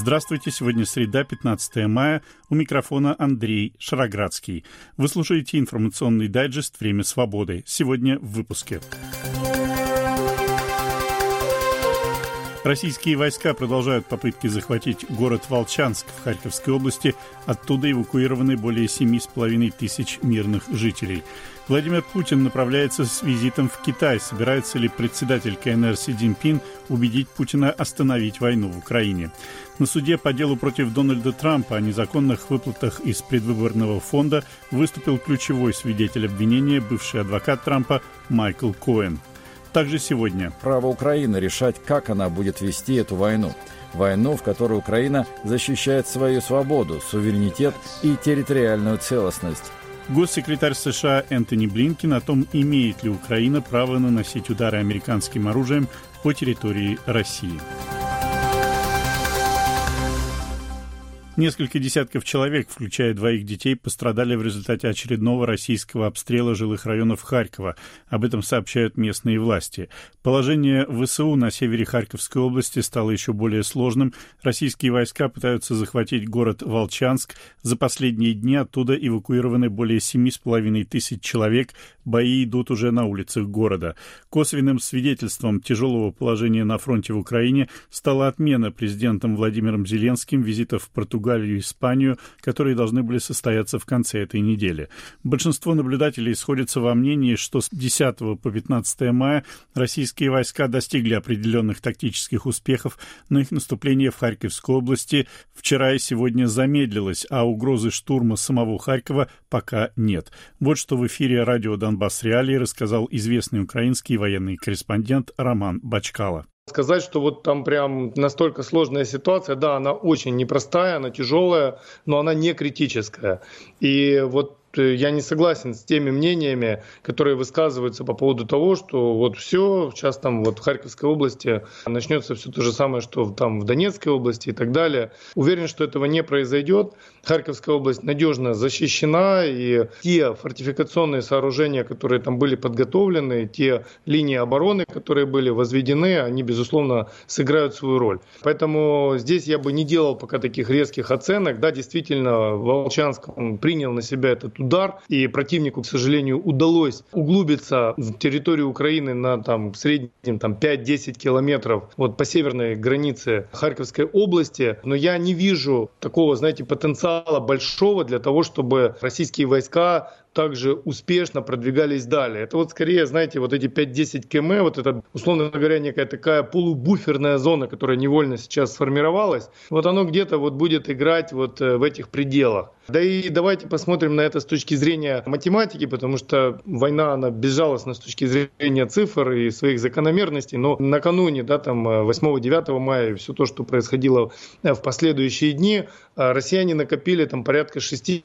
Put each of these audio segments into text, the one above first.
Здравствуйте, сегодня среда, 15 мая, у микрофона Андрей Шароградский. Вы слушаете информационный дайджест «Время свободы». Сегодня в выпуске. Российские войска продолжают попытки захватить город Волчанск в Харьковской области. Оттуда эвакуированы более 7,5 тысяч мирных жителей. Владимир Путин направляется с визитом в Китай. Собирается ли председатель КНР Си Цзиньпин убедить Путина остановить войну в Украине? На суде по делу против Дональда Трампа о незаконных выплатах из предвыборного фонда выступил ключевой свидетель обвинения, бывший адвокат Трампа Майкл Коэн. Также сегодня. Право Украины решать, как она будет вести эту войну. Войну, в которой Украина защищает свою свободу, суверенитет и территориальную целостность. Госсекретарь США Энтони Блинкен о том, имеет ли Украина право наносить удары американским оружием по территории России. Несколько десятков человек, включая 2 детей, пострадали в результате очередного российского обстрела жилых районов Харькова. Об этом сообщают местные власти. Положение ВСУ на севере Харьковской области стало еще более сложным. Российские войска пытаются захватить город Волчанск. За последние дни оттуда эвакуированы более 7,5 тысяч человек. Бои идут уже на улицах города. Косвенным свидетельством тяжелого положения на фронте в Украине стала отмена президентом Владимиром Зеленским визитов в Португалию и Испанию, которые должны были состояться в конце этой недели. Большинство наблюдателей сходятся во мнении, что с 10 по 15 мая российские войска достигли определенных тактических успехов, но их наступление в Харьковской области вчера и сегодня замедлилось, а угрозы штурма самого Харькова пока нет. Вот что в эфире радио «Донбасс Реалии» рассказал известный украинский военный корреспондент Роман Бачкало. Сказать, что вот там прям настолько сложная ситуация, да, она очень непростая, она тяжелая, но она не критическая. И вот я не согласен с теми мнениями, которые высказываются по поводу того, что вот все, сейчас там вот в Харьковской области начнется все то же самое, что там в Донецкой области и так далее. Уверен, что этого не произойдет. Харьковская область надежно защищена, и те фортификационные сооружения, которые там были подготовлены, те линии обороны, которые были возведены, они, безусловно, сыграют свою роль. Поэтому здесь я бы не делал пока таких резких оценок. Да, действительно, Волчанск принял на себя этот удар, и противнику, к сожалению, удалось углубиться в территорию Украины на в среднем 5-10 километров вот, по северной границе Харьковской области. Но я не вижу такого, потенциала большого для того, чтобы российские войска также успешно продвигались далее. Это вот скорее, вот эти 5-10 км, вот это, условно говоря, некая такая полубуферная зона, которая невольно сейчас сформировалась, вот оно где-то вот будет играть вот в этих пределах. Да и давайте посмотрим на это с точки зрения математики, потому что война, она безжалостна с точки зрения цифр и своих закономерностей, но накануне, 8-9 мая, и все то, что происходило в последующие дни, россияне накопили порядка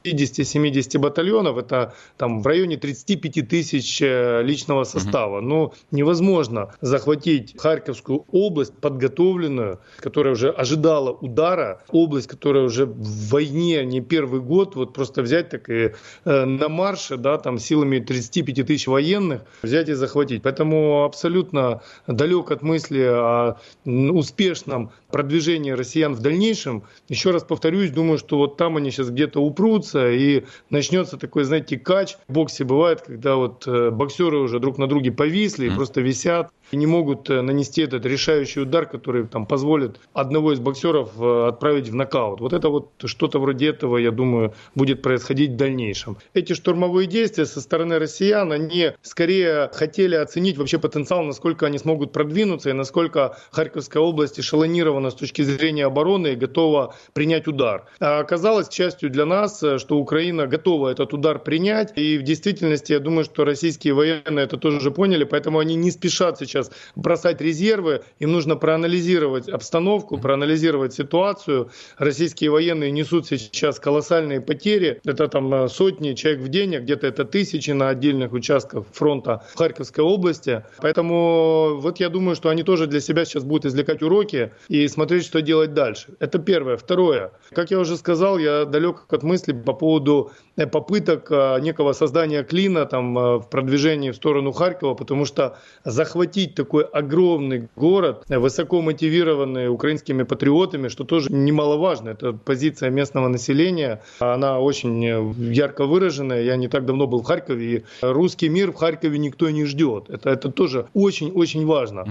60-70 батальонов, это в районе 35 тысяч личного состава. Но невозможно захватить Харьковскую область, подготовленную, которая уже ожидала удара, область, которая уже в войне не первый год, вот просто взять так и на марше, силами 35 тысяч военных взять и захватить. Поэтому абсолютно далек от мысли о успешном продвижении россиян в дальнейшем. Еще раз повторюсь, думаю, что вот там они сейчас где-то упрутся и начнется такой, кач. В боксе бывает, когда вот боксеры уже друг на друге повисли и просто висят и не могут нанести этот решающий удар, который позволит одного из боксеров отправить в нокаут. Вот это вот что-то вроде этого, я думаю, будет происходить в дальнейшем. Эти штурмовые действия со стороны россиян, они скорее хотели оценить вообще потенциал, насколько они смогут продвинуться и насколько Харьковская область эшелонирована с точки зрения обороны и готова принять удар. А оказалось, к счастью для нас, что Украина готова этот удар принять. И в действительности, я думаю, что российские военные это тоже поняли, поэтому они не спешат сейчас бросать резервы. Им нужно проанализировать обстановку, проанализировать ситуацию. Российские военные несут сейчас колоссальные потери. Это сотни человек в день, а где-то это тысячи на отдельных участках фронта в Харьковской области. Поэтому вот я думаю, что они тоже для себя сейчас будут извлекать уроки и смотреть, что делать дальше. Это первое. Второе. Как я уже сказал, я далек от мысли по поводу попыток некого создания клина там, в продвижении в сторону Харькова, потому что захватить такой огромный город, высоко мотивированный украинскими патриотами, что тоже немаловажно. Это позиция местного населения, она очень ярко выраженная. Я не так давно был в Харькове, и русский мир в Харькове никто не ждет. Это тоже очень-очень важно.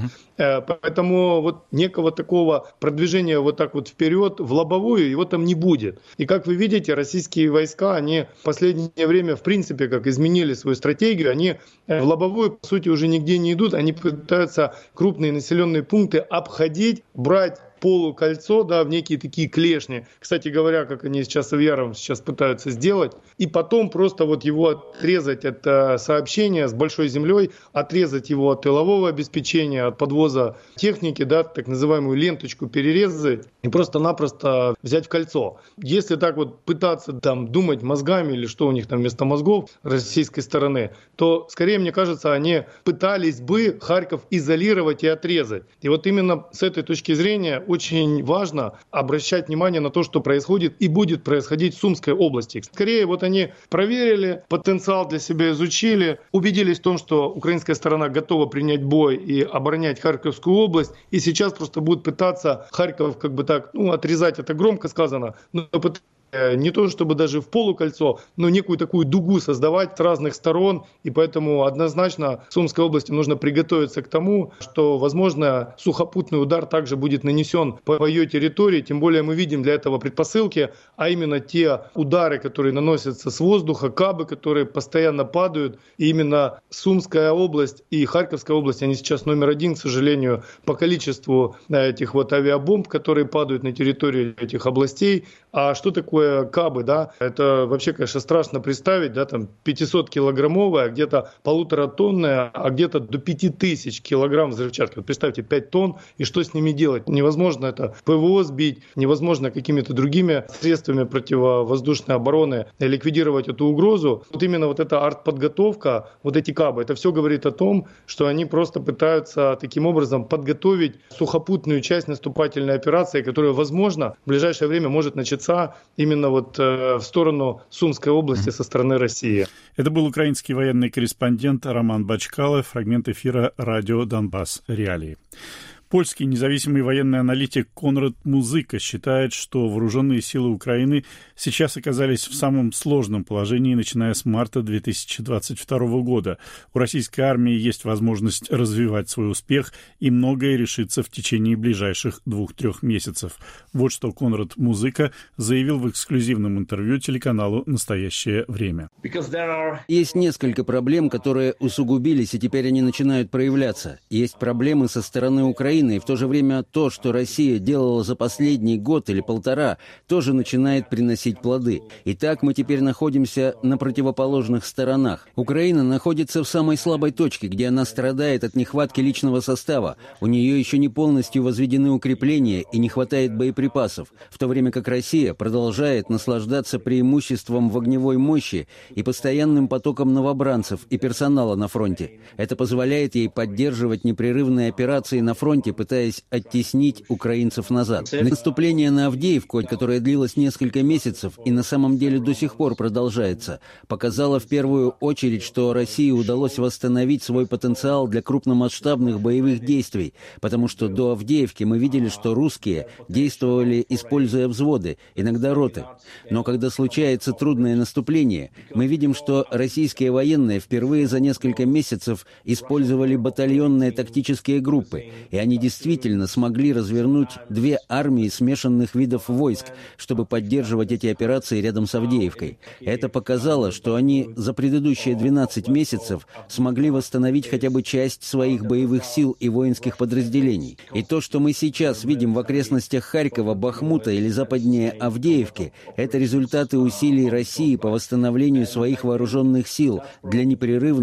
Поэтому вот некого такого продвижения вот так вот вперед в лобовую его там не будет. И как вы видите, российские войска, они в последнее время, в принципе, как изменили свою стратегию, они в лобовую, по сути, уже нигде не идут, они пытаются крупные населенные пункты обходить, брать полукольцо, да, в некие такие клешни. Кстати говоря, как они сейчас с Авьяром сейчас пытаются сделать. И потом просто вот его отрезать от сообщения с большой землей, отрезать его от тылового обеспечения, от подвоза техники, да, так называемую ленточку перерезать и просто-напросто взять в кольцо. Если так вот пытаться там думать мозгами или что у них там вместо мозгов российской стороны, то скорее, мне кажется, они пытались бы Харьков изолировать и отрезать. И вот именно с этой точки зрения очень важно обращать внимание на то, что происходит и будет происходить в Сумской области. Скорее, вот они проверили, потенциал для себя изучили, убедились в том, что украинская сторона готова принять бой и оборонять Харьковскую область, и сейчас просто будут пытаться Харьков как бы так, отрезать, это громко сказано, но не то чтобы даже в полукольцо, но некую такую дугу создавать с разных сторон. И поэтому однозначно Сумской области нужно приготовиться к тому, что, возможно, сухопутный удар также будет нанесен по ее территории. Тем более мы видим для этого предпосылки, а именно те удары, которые наносятся с воздуха, кабы, которые постоянно падают. И именно Сумская область и Харьковская область, они сейчас номер один, к сожалению, по количеству этих вот авиабомб, которые падают на территории этих областей. А что такое кабы, да? Это вообще, конечно, страшно представить, да, там 500-килограммовая, где-то 1,5-тонная, а где-то до 5000 килограмм взрывчатки. Вот представьте, 5 тонн, и что с ними делать? Невозможно это ПВО сбить, невозможно какими-то другими средствами противовоздушной обороны ликвидировать эту угрозу. Вот именно вот эта артподготовка, вот эти кабы, это все говорит о том, что они просто пытаются таким образом подготовить сухопутную часть наступательной операции, которая, возможно, в ближайшее время может начаться именно вот в сторону Сумской области со стороны России. Это был украинский военный корреспондент Роман Бачкало, фрагмент эфира радио «Донбасс. Реалии». Польский независимый военный аналитик Конрад Музыка считает, что вооруженные силы Украины сейчас оказались в самом сложном положении, начиная с марта 2022 года. У российской армии есть возможность развивать свой успех, и многое решится в течение ближайших 2-3 месяцев. Вот что Конрад Музыка заявил в эксклюзивном интервью телеканалу «Настоящее время». Есть несколько проблем, которые усугубились, и теперь они начинают проявляться. Есть проблемы со стороны Украины, и в то же время то, что Россия делала за последний год или полтора, тоже начинает приносить плоды. Итак, мы теперь находимся на противоположных сторонах. Украина находится в самой слабой точке, где она страдает от нехватки личного состава. У нее еще не полностью возведены укрепления и не хватает боеприпасов, в то время как Россия продолжает наслаждаться преимуществом в огневой мощи и постоянным потоком новобранцев и персонала на фронте. Это позволяет ей поддерживать непрерывные операции на фронте, пытаясь оттеснить украинцев назад. Наступление на Авдеевку, которое длилось несколько месяцев и на самом деле до сих пор продолжается, показало в первую очередь, что России удалось восстановить свой потенциал для крупномасштабных боевых действий, потому что до Авдеевки мы видели, что русские действовали, используя взводы, иногда роты. Но когда случается трудное наступление, мы видим, что российские военные впервые за несколько месяцев использовали батальонные тактические группы, и они действительно смогли развернуть 2 армии смешанных видов войск, чтобы поддерживать эти операции рядом с Авдеевкой. Это показало, что они за предыдущие 12 месяцев смогли восстановить хотя бы часть своих боевых сил и воинских подразделений. И то, что мы сейчас видим в окрестностях Харькова, Бахмута или западнее Авдеевки, это результаты усилий России по восстановлению своих вооруженных сил для непрерывных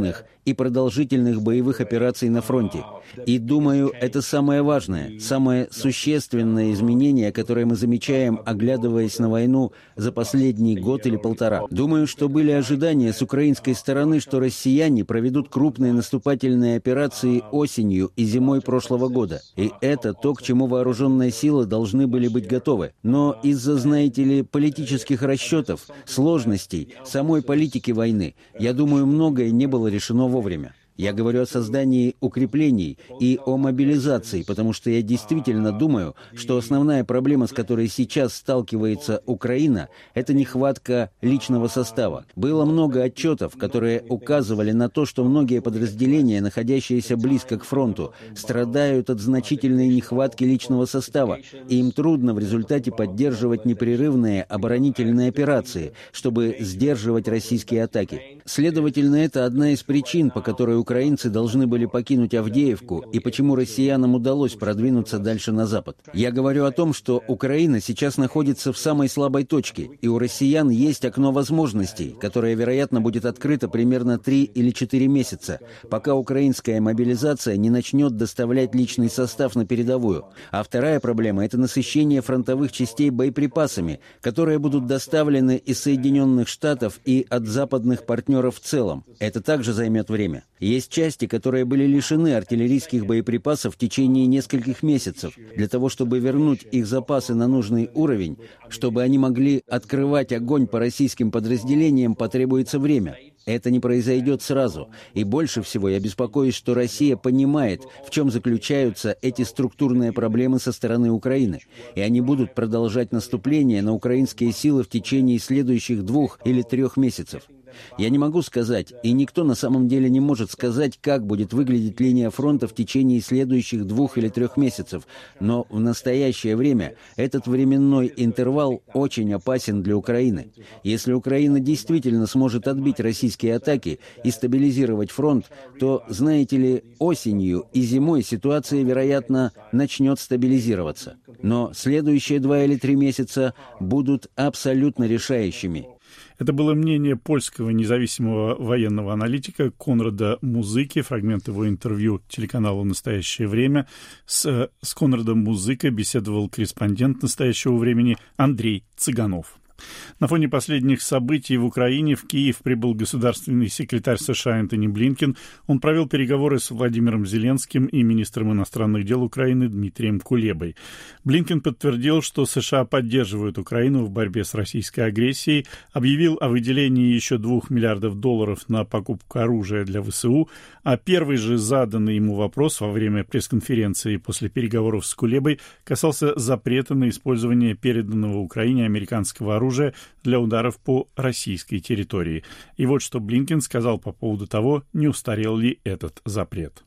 и продолжительных боевых операций на фронте. И думаю, это самое важное, самое существенное изменение, которое мы замечаем, оглядываясь на войну за последний год или полтора. Думаю, что были ожидания с украинской стороны, что россияне проведут крупные наступательные операции осенью и зимой прошлого года. И это то, к чему вооруженные силы должны были быть готовы. Но из-за, знаете ли, политических расчетов, сложностей, самой политики войны, я думаю, многое не было решено вовремя. Я говорю о создании укреплений и о мобилизации, потому что я действительно думаю, что основная проблема, с которой сейчас сталкивается Украина, это нехватка личного состава. Было много отчетов, которые указывали на то, что многие подразделения, находящиеся близко к фронту, страдают от значительной нехватки личного состава, и им трудно в результате поддерживать непрерывные оборонительные операции, чтобы сдерживать российские атаки. Следовательно, это одна из причин, по которой украинцы должны были покинуть Авдеевку и почему россиянам удалось продвинуться дальше на запад. Я говорю о том, что Украина сейчас находится в самой слабой точке, и у россиян есть окно возможностей, которое, вероятно, будет открыто примерно 3 или 4 месяца, пока украинская мобилизация не начнет доставлять личный состав на передовую. А вторая проблема – это насыщение фронтовых частей боеприпасами, которые будут доставлены из Соединенных Штатов и от западных партнеров в целом. Это также займет время. Есть части, которые были лишены артиллерийских боеприпасов в течение нескольких месяцев. Для того, чтобы вернуть их запасы на нужный уровень, чтобы они могли открывать огонь по российским подразделениям, потребуется время. Это не произойдет сразу. И больше всего я беспокоюсь, что Россия понимает, в чем заключаются эти структурные проблемы со стороны Украины. И они будут продолжать наступление на украинские силы в течение следующих 2 или 3 месяцев. Я не могу сказать, и никто на самом деле не может сказать, как будет выглядеть линия фронта в течение следующих 2 или 3 месяцев, но в настоящее время этот временной интервал очень опасен для Украины. Если Украина действительно сможет отбить российские атаки и стабилизировать фронт, то, знаете ли, осенью и зимой ситуация, вероятно, начнет стабилизироваться. Но следующие 2 или 3 месяца будут абсолютно решающими. Это было мнение польского независимого военного аналитика Конрада Музыки, фрагмент его интервью телеканалу «Настоящее время». С Конрадом Музыкой беседовал корреспондент «Настоящего времени» Андрей Цыганов. На фоне последних событий в Украине в Киев прибыл государственный секретарь США Энтони Блинкен. Он провел переговоры с Владимиром Зеленским и министром иностранных дел Украины Дмитрием Кулебой. Блинкен подтвердил, что США поддерживают Украину в борьбе с российской агрессией, объявил о выделении еще $2 миллиардов на покупку оружия для ВСУ, а первый же заданный ему вопрос во время пресс-конференции после переговоров с Кулебой касался запрета на использование переданного Украине американского оружия для ударов по российской территории. И вот что Блинкен сказал по поводу того, не устарел ли этот запрет.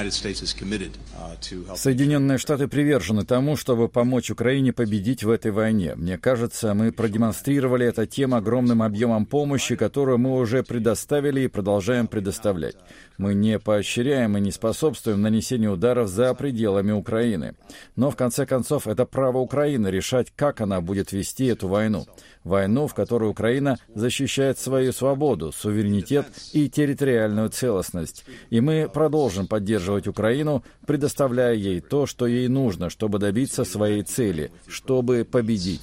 Соединенные Штаты привержены тому, чтобы помочь Украине победить в этой войне. Мне кажется, мы продемонстрировали это тем огромным объемом помощи, которую мы уже предоставили и продолжаем предоставлять. Мы не поощряем и не способствуем нанесению ударов за пределами Украины. Но, в конце концов, это право Украины решать, как она будет вести эту войну. Войну, в которой Украина защищает свою свободу, суверенитет и территориальную целостность. И мы продолжим поддерживать Украину, предоставляя ей то, что ей нужно, чтобы добиться своей цели, чтобы победить.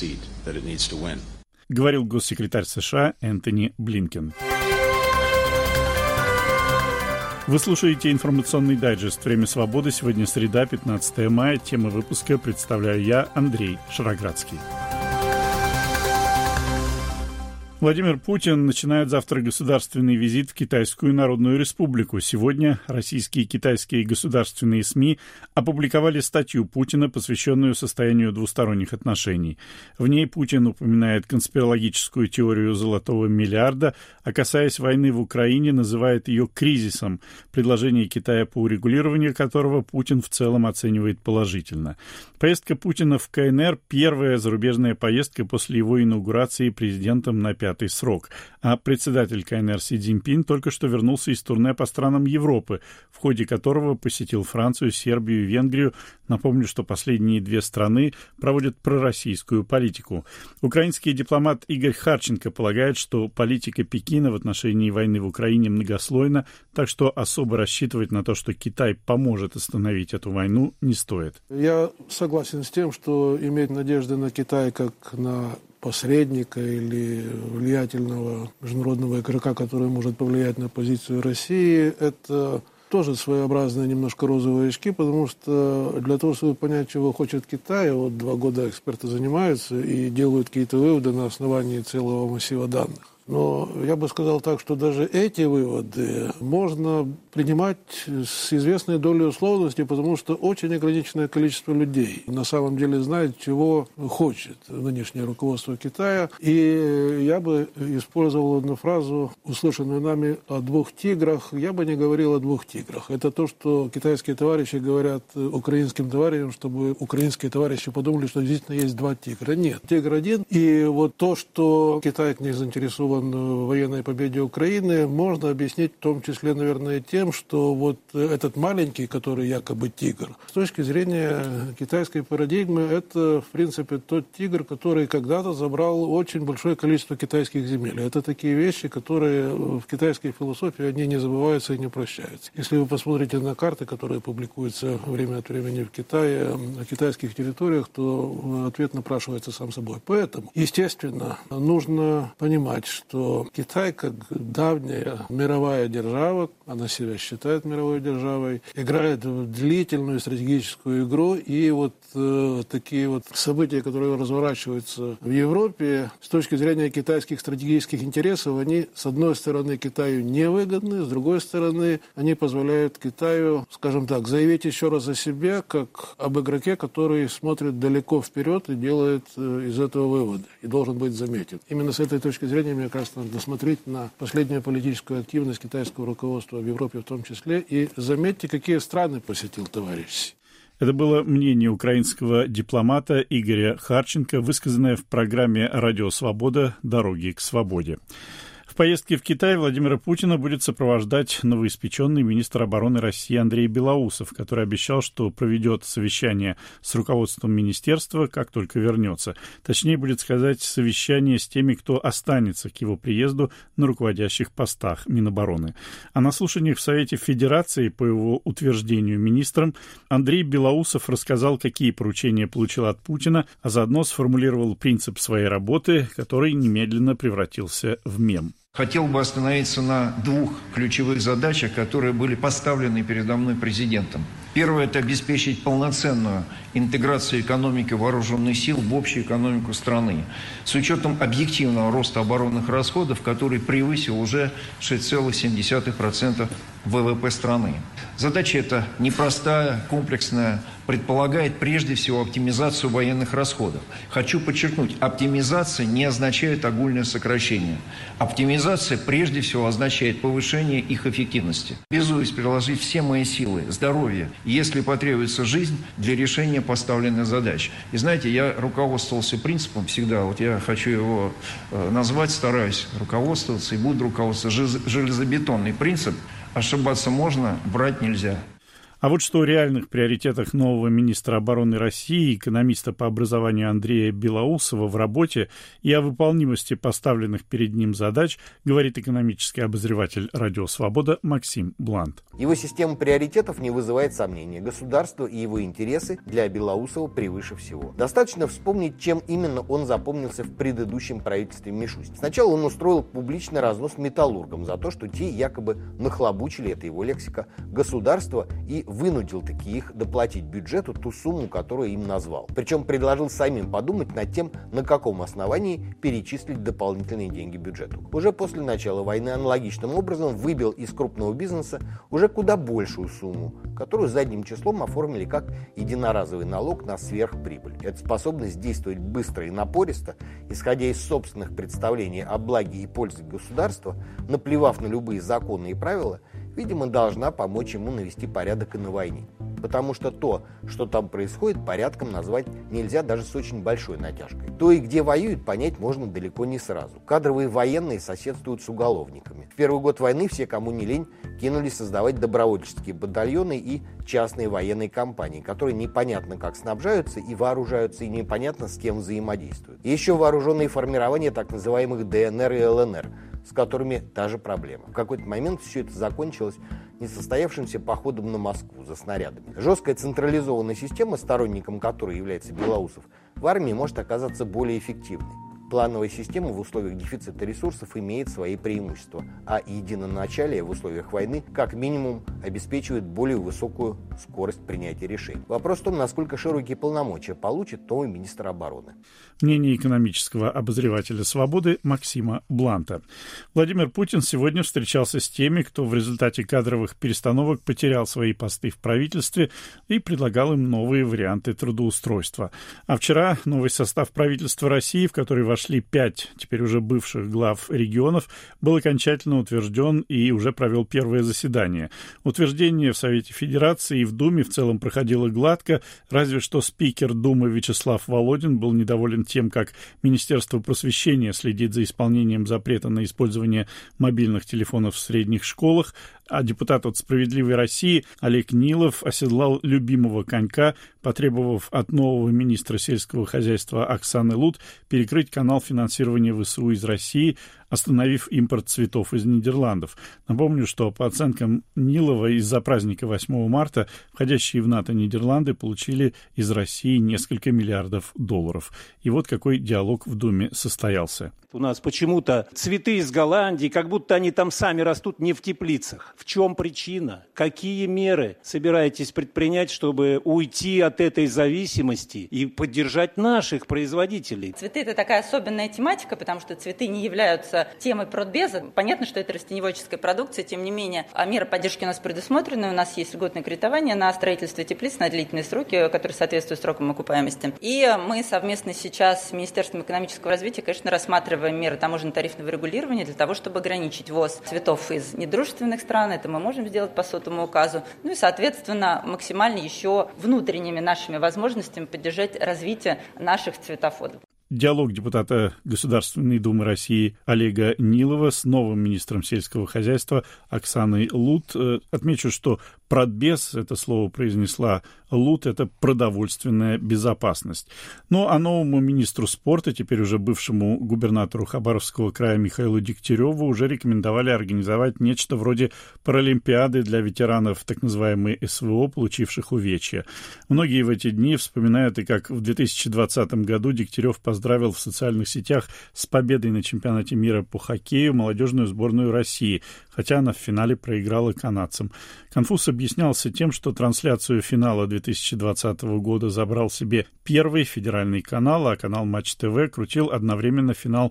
Говорил госсекретарь США Энтони Блинкен. Вы слушаете информационный дайджест «Время свободы». Сегодня среда, 15 мая. Тема выпуска представляю я, Андрей Шароградский. Владимир Путин начинает завтра государственный визит в Китайскую Народную Республику. Сегодня российские и китайские государственные СМИ опубликовали статью Путина, посвященную состоянию двусторонних отношений. В ней Путин упоминает конспирологическую теорию «золотого миллиарда», а касаясь войны в Украине, называет ее кризисом, предложение Китая по урегулированию которого Путин в целом оценивает положительно. Поездка Путина в КНР – первая зарубежная поездка после его инаугурации президентом на 5 5-й срок. А председатель КНР Си Цзиньпин только что вернулся из турне по странам Европы, в ходе которого посетил Францию, Сербию и Венгрию. Напомню, что последние две страны проводят пророссийскую политику. Украинский дипломат Игорь Харченко полагает, что политика Пекина в отношении войны в Украине многослойна, так что особо рассчитывать на то, что Китай поможет остановить эту войну, не стоит. Я согласен с тем, что иметь надежды на Китай как на посредника или влиятельного международного игрока, который может повлиять на позицию России, это тоже своеобразные немножко розовые очки, потому что для того, чтобы понять, чего хочет Китай, вот 2 года эксперты занимаются и делают какие-то выводы на основании целого массива данных. Но я бы сказал так, что даже эти выводы можно принимать с известной долей условности, потому что очень ограниченное количество людей на самом деле знает, чего хочет нынешнее руководство Китая. И я бы использовал одну фразу, услышанную нами о 2 тиграх. Я бы не говорил о 2 тиграх. Это то, что китайские товарищи говорят украинским товарищам, чтобы украинские товарищи подумали, что действительно есть 2 тигра. Нет, тигр один. И вот то, что Китай не заинтересован в военной победе Украины, можно объяснить в том числе, наверное, тем, что вот этот маленький, который якобы тигр, с точки зрения китайской парадигмы, это, в принципе, тот тигр, который когда-то забрал очень большое количество китайских земель. Это такие вещи, которые в китайской философии, они не забываются и не прощаются. Если вы посмотрите на карты, которые публикуются время от времени в Китае, о китайских территориях, то ответ напрашивается сам собой. Поэтому, естественно, нужно понимать, что Китай, как давняя мировая держава, она себя считает мировой державой, играет в длительную стратегическую игру, и вот такие вот события, которые разворачиваются в Европе, с точки зрения китайских стратегических интересов, они, с одной стороны, Китаю невыгодны, с другой стороны, они позволяют Китаю, скажем так, заявить еще раз о себе, как об игроке, который смотрит далеко вперед и делает из этого выводы, и должен быть заметен. Именно с этой точки зрения, мне кажется, надо смотреть на последнюю политическую активность китайского руководства в Европе в том числе, и заметьте, какие страны посетил товарищ. Это было мнение украинского дипломата Игоря Харченко, высказанное в программе «Радио Свобода. Дороги к свободе». В поездке в Китай Владимира Путина будет сопровождать новоиспеченный министр обороны России Андрей Белоусов, который обещал, что проведет совещание с руководством министерства, как только вернется. Точнее, будет сказать, совещание с теми, кто останется к его приезду на руководящих постах Минобороны. А на слушаниях в Совете Федерации, по его утверждению министром, Андрей Белоусов рассказал, какие поручения получил от Путина, а заодно сформулировал принцип своей работы, который немедленно превратился в мем. Хотел бы остановиться на 2 ключевых задачах, которые были поставлены передо мной президентом. Первое – это обеспечить полноценную интеграцию экономики вооруженных сил в общую экономику страны, с учетом объективного роста оборонных расходов, который превысил уже 6,7% ВВП страны. Задача эта непростая, комплексная, предполагает прежде всего оптимизацию военных расходов. Хочу подчеркнуть, оптимизация не означает огульное сокращение. Оптимизация прежде всего означает повышение их эффективности. Обязуюсь приложить все мои силы, здоровье, если потребуется жизнь, для решения поставленных задач. И знаете, я руководствовался принципом всегда, вот я хочу его назвать, стараюсь руководствоваться и буду руководствоваться, железобетонный принцип: ошибаться можно, врать нельзя. А вот что о реальных приоритетах нового министра обороны России, экономиста по образованию Андрея Белоусова в работе и о выполнимости поставленных перед ним задач, говорит экономический обозреватель «Радио Свобода» Максим Блант. Его система приоритетов не вызывает сомнений. Государство и его интересы для Белоусова превыше всего. Достаточно вспомнить, чем именно он запомнился в предыдущем правительстве Мишустина. Сначала он устроил публичный разнос металлургам за то, что те якобы нахлобучили, это его лексика, государство и вынудил таки их доплатить бюджету ту сумму, которую им назвал. Причем предложил самим подумать над тем, на каком основании перечислить дополнительные деньги бюджету. Уже после начала войны аналогичным образом выбил из крупного бизнеса уже куда большую сумму, которую задним числом оформили как единоразовый налог на сверхприбыль. Эта способность действовать быстро и напористо, исходя из собственных представлений о благе и пользе государства, наплевав на любые законы и правила, видимо, должна помочь ему навести порядок и на войне. потому что то, что там происходит, порядком назвать нельзя даже с очень большой натяжкой. То и где воюют, понять можно далеко не сразу. Кадровые военные соседствуют с уголовниками. В первый год войны все, кому не лень, кинулись создавать добровольческие батальоны и частные военные компании, которые непонятно как снабжаются и вооружаются, и непонятно с кем взаимодействуют. И еще вооруженные формирования так называемых ДНР и ЛНР, с которыми та же проблема. В какой-то момент все это закончилось несостоявшимся походом на Москву за снарядами. Жесткая централизованная система, сторонником которой является Белоусов, в армии может оказаться более эффективной. Плановая система в условиях дефицита ресурсов имеет свои преимущества, а единоначалие в условиях войны как минимум обеспечивает более высокую скорость принятия решений. Вопрос в том, насколько широкие полномочия получит новый министр обороны. Мнение экономического обозревателя «Свободы» Максима Бланта. Владимир Путин сегодня встречался с теми, кто в результате кадровых перестановок потерял свои посты в правительстве, и предлагал им новые варианты трудоустройства. А вчера новый состав правительства России, в который вошли 5 теперь уже бывших глав регионов, был окончательно утвержден и уже провел первое заседание. Утверждение в Совете Федерации и в Думе в целом проходило гладко, разве что спикер Думы Вячеслав Володин был недоволен тем, как Министерство просвещения следит за исполнением запрета на использование мобильных телефонов в средних школах, а депутат от «Справедливой России» Олег Нилов оседлал любимого конька, потребовав от нового министра сельского хозяйства Оксаны Лут перекрыть канал финансирования ВСУ из России, остановив импорт цветов из Нидерландов. Напомню, что по оценкам Нилова из-за праздника 8 марта входящие в НАТО Нидерланды получили из России несколько миллиардов долларов. И вот какой диалог в Думе состоялся. У нас почему-то цветы из Голландии, как будто они там сами растут не в теплицах. В чем причина? Какие меры собираетесь предпринять, чтобы уйти от этой зависимости и поддержать наших производителей? Цветы – это такая особенная тематика, потому что цветы не являются темой продбеза. Понятно, что это растеневодческая продукция, тем не менее, меры поддержки у нас предусмотрены. У нас есть льготное кредитование на строительство теплиц на длительные сроки, которые соответствуют срокам окупаемости. И мы совместно сейчас с Министерством экономического развития, конечно, рассматриваем меры таможенно-тарифного регулирования для того, чтобы ограничить ввоз цветов из недружественных стран. Это мы можем сделать по 100-му указу. Ну и, соответственно, максимально еще внутренними нашими возможностями поддержать развитие наших цветофодов. Диалог депутата Государственной Думы России Олега Нилова с новым министром сельского хозяйства Оксаной Лут. Отмечу, что продбез, это слово произнесла Лут, это продовольственная безопасность. Ну, а новому министру спорта, теперь уже бывшему губернатору Хабаровского края Михаилу Дегтяреву, уже рекомендовали организовать нечто вроде паралимпиады для ветеранов так называемой СВО, получивших увечья. Многие в эти дни вспоминают и как в 2020 году Дегтярев поздравил в социальных сетях с победой на чемпионате мира по хоккею молодежную сборную России, хотя она в финале проиграла канадцам. Конфуз объяснялся тем, что трансляцию финала 2020 года забрал себе Первый федеральный канал, а канал Матч ТВ крутил одновременно финал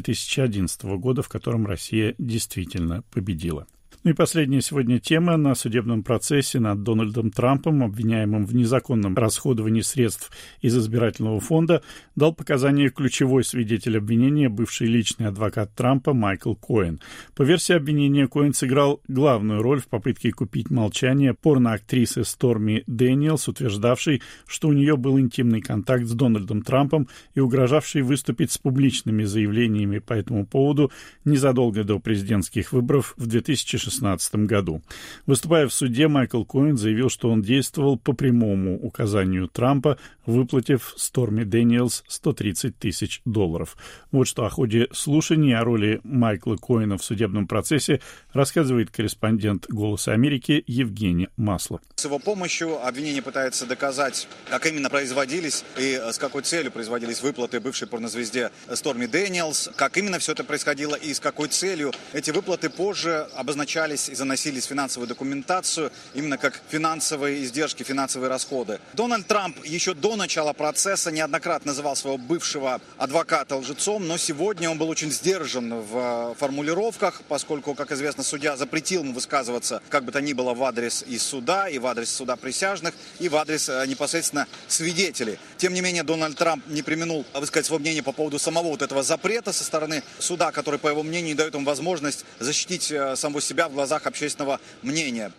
2011 года, в котором Россия действительно победила. Ну и последняя сегодня тема. На судебном процессе над Дональдом Трампом, обвиняемым в незаконном расходовании средств из избирательного фонда, дал показания ключевой свидетель обвинения, бывший личный адвокат Трампа Майкл Коэн. По версии обвинения, Коэн сыграл главную роль в попытке купить молчание порноактрисы Сторми Дэниелс, утверждавшей, что у нее был интимный контакт с Дональдом Трампом и угрожавшей выступить с публичными заявлениями по этому поводу незадолго до президентских выборов в 2016 году. Выступая в суде, Майкл Коэн заявил, что он действовал по прямому указанию Трампа, выплатив Сторми Дэниелс $130 тысяч. Вот что о ходе слушаний о роли Майкла Коэна в судебном процессе рассказывает корреспондент «Голоса Америки» Евгений Маслов. С его помощью обвинение пытается доказать, как именно производились и с какой целью производились выплаты бывшей порнозвезде Сторми Дэниелс, как именно все это происходило и с какой целью эти выплаты позже обозначались и заносились в финансовую документацию именно как финансовые издержки, финансовые расходы. Дональд Трамп еще до начала процесса неоднократно называл своего бывшего адвоката лжецом, но сегодня он был очень сдержан в формулировках, поскольку, как известно, судья запретил ему высказываться как бы то ни было в адрес и суда, и в адрес суда присяжных, и в адрес непосредственно свидетелей. Тем не менее, Дональд Трамп не преминул высказать свое мнение по поводу самого вот этого запрета со стороны суда, который, по его мнению, дает ему возможность защитить самого себя в глазах общественного мнения.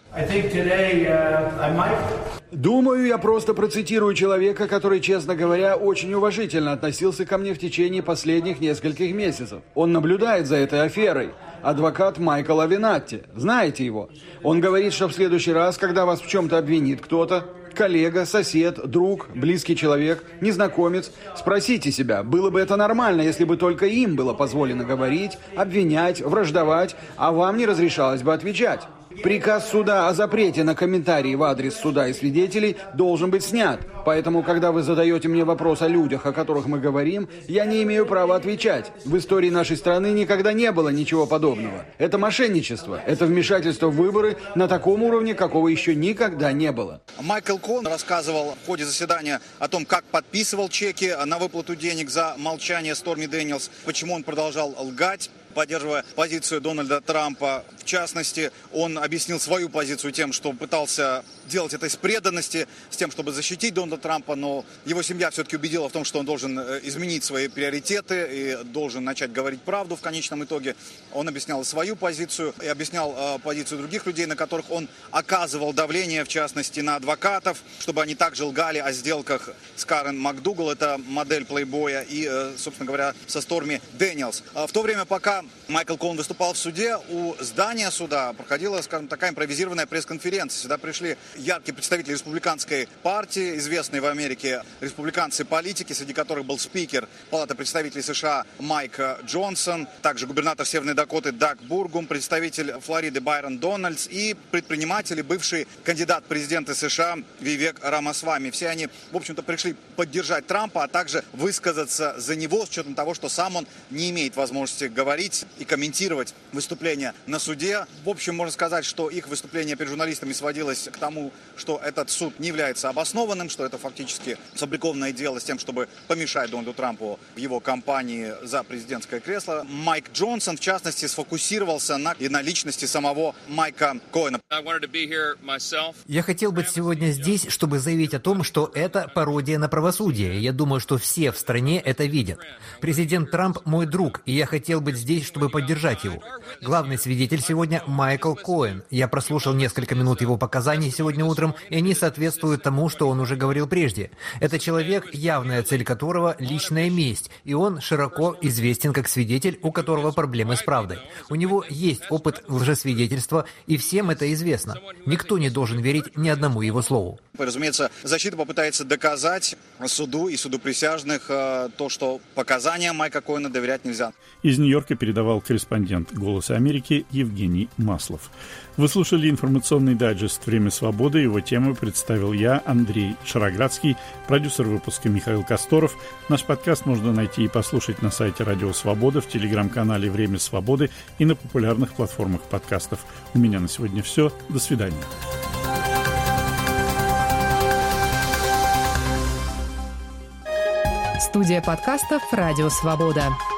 Думаю, я просто процитирую человека, который, честно говоря, очень уважительно относился ко мне в течение последних нескольких месяцев. Он наблюдает за этой аферой. Адвокат Майкл Авинатти. Знаете его? Он говорит, что в следующий раз, когда вас в чем-то обвинит кто-то, коллега, сосед, друг, близкий человек, незнакомец, спросите себя, было бы это нормально, если бы только им было позволено говорить, обвинять, враждовать, а вам не разрешалось бы отвечать. Приказ суда о запрете на комментарии в адрес суда и свидетелей должен быть снят. Поэтому, когда вы задаете мне вопрос о людях, о которых мы говорим, я не имею права отвечать. В истории нашей страны никогда не было ничего подобного. Это мошенничество, это вмешательство в выборы на таком уровне, какого еще никогда не было. Майкл Коэн рассказывал в ходе заседания о том, как подписывал чеки на выплату денег за молчание Сторми Дэниелс, почему он продолжал лгать, поддерживая позицию Дональда Трампа. В частности, он объяснил свою позицию тем, что пытался делать это из преданности, с тем, чтобы защитить Дональда Трампа, но его семья все-таки убедила в том, что он должен изменить свои приоритеты и должен начать говорить правду в конечном итоге. Он объяснял свою позицию и объяснял позицию других людей, на которых он оказывал давление, в частности, на адвокатов, чтобы они также лгали о сделках с Карен МакДугал, это модель плейбоя, и, собственно говоря, со Сторми Дэниелс. В то время, пока Майкл Коэн выступал в суде, у здания суда проходила, скажем, такая импровизированная пресс-конференция. Сюда пришли яркие представители республиканской партии, известные в Америке республиканцы-политики, среди которых был спикер Палаты представителей США Майк Джонсон, также губернатор Северной Дакоты Даг Бургум, представитель Флориды Байрон Дональдс и предприниматели, бывший кандидат в президенты США Вивек Рамасвами. Все они, в общем-то, пришли поддержать Трампа, а также высказаться за него с учетом того, что сам он не имеет возможности говорить и комментировать выступления на суде. В общем, можно сказать, что их выступление перед журналистами сводилось к тому, что этот суд не является обоснованным, что это фактически сфабрикованное дело с тем, чтобы помешать Дональду Трампу в его кампании за президентское кресло. Майк Джонсон, в частности, сфокусировался на личности самого Майка Коэна. Я хотел быть сегодня здесь, чтобы заявить о том, что это пародия на правосудие. Я думаю, что все в стране это видят. Президент Трамп мой друг, и я хотел быть здесь, чтобы поддержать его. Главный свидетель сегодня Майкл Коэн. Я прослушал несколько минут его показаний сегодня утром, и они соответствуют тому, что он уже говорил прежде. Это человек, явная цель которого – личная месть, и он широко известен как свидетель, у которого проблемы с правдой. У него есть опыт лжесвидетельства, и всем это известно. Никто не должен верить ни одному его слову. Разумеется, защита попытается доказать суду и суду присяжных то, что показаниям Майка Коэна доверять нельзя. Из Нью-Йорка передавал корреспондент «Голоса Америки» Евгений Маслов. Вы слушали информационный дайджест «Время свободы». Его тему представил я, Андрей Шароградский, продюсер выпуска Михаил Косторов. Наш подкаст можно найти и послушать на сайте Радио Свобода, в телеграм-канале «Время свободы» и на популярных платформах подкастов. У меня на сегодня все. До свидания. Студия подкастов «Радио Свобода».